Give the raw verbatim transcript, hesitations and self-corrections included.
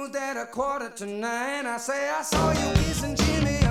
closed at a quarter to nine. I say I saw you kissing Jimmy